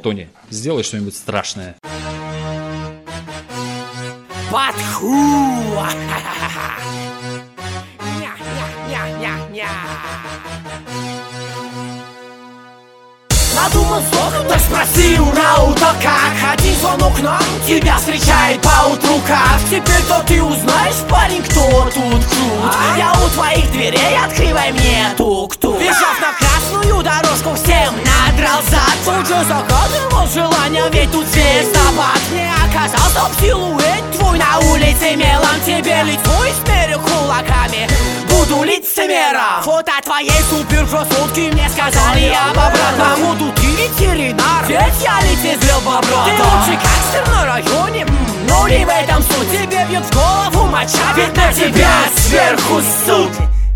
Тони, сделай что-нибудь страшное. Подху! Надумал вздох, так спроси у Раута, как один звонок нам тебя встречает по утру, как теперь-то ты узнаешь, парень, кто тут крут. Я у твоих дверей, открывай мне тук-тук. Бежав на красную дорожку, всем надрал зад. Тут же загадывал желание, ведь тут звездопад. Не оказался в силуэт твой на улице мелом. Тебе лицо измерю кулаками, буду лицемером. Фото твоей суперкрасотки мне сказали об обратном. Тут ты ветеринар, ведь я лицезрел бобра. Ты лучший гангстер на районе, но не в этом суть. Тебе бьет в голову моча, ведь на тебя сверху суд.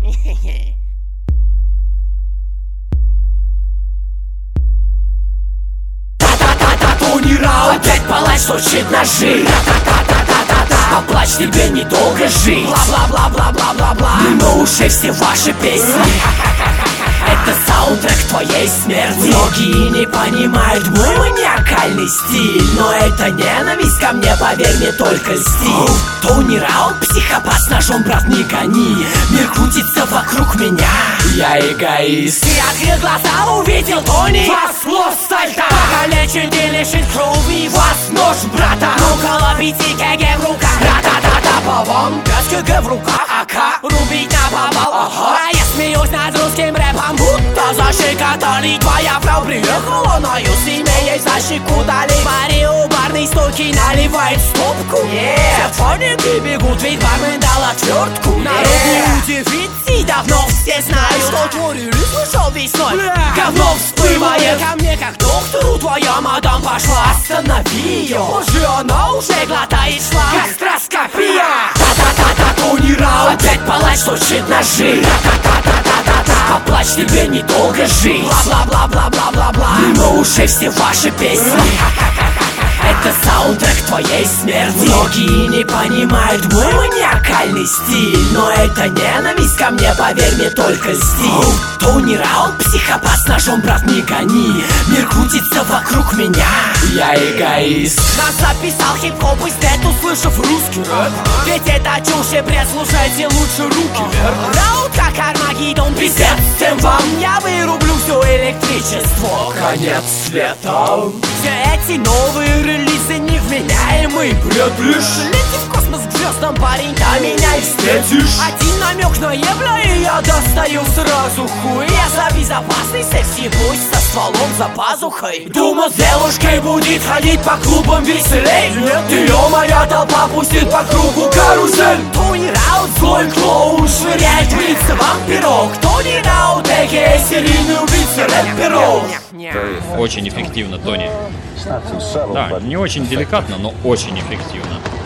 Та-та-та-та, Тони Раут, опять палач точит ножи. Та-та-та-та-та-та, поплачь, тебе недолго жить. Бла-бла-бла-бла-бла-бла-бла, но уже все ваши песни. Это саундтрек твоей смерти. Многие не понимают мой маниакальный стиль, но это ненависть ко мне, поверь мне, только стиль. Тони Раут, психопат с ножом, брат, не гони. Мир крутится вокруг меня, я эгоист. Ты открыл глаза, увидел Тони, вас лост альта. Покалечен, ты лишен крови, вас нож, брата. Около 5 кг в руках, ра-та-та-та, по вам 5 кг в руках, АК, рубить на повал. А я смеюсь над русским рэпом, будто защекотали. Твоя фрау приехала на юсиме, ей за щеку дали. Пари у барной стойки наливает стопку. Все фоники бегут, ведь бармен дал отвертку. Народный дефицит, давно все знают, что творили, слышал весной. Говно всплывает ко мне, как доктору. Твоя мадам пошла, останови ее. Позже она уже глотает шлак. Гастроскопия. Та-та-та-та, Тони Раут, опять палач точит ножи. Та-та-та-та-та-та, поплачь, тебе недолго жить. Бла-бла-бла-бла-бла-бла, но уже все ваши песни. Это саундтрек твоей смерти. Многие не понимают мой маниакальный стиль, но это ненависть ко мне, поверь мне, только стиль. Тони Раут, психопат с ножом, брат, не гони. Мир крутится вокруг меня, я эгоист. Нас записал хип-хоп и стэт, услышав русский рэп. Ведь это чушь и бред, слушайте лучше руки вверх. Раут как Армагеддон, пиздец всем вам. Я вырублю все электричество, конец света. Все эти новые релизы невменяемый бред лишь. Лети в космос к звездам, парень, да меня и встретишь. Один намек на ебля, и я достаю сразу хуй. Я за безопасный секси, пусть со стволом за пазухой. Думал, с девушкой будет ходить по клубам веселей. Нет, ее моя толпа пустит по кругу карусель. Тони Раут, злой клоун, швыряет в лицо вам пирог. Тони Раут, а.к.а. серийный убийца, рэп-пирог. Очень эффективно, Тони. Да, не очень деликатно, но очень эффективно.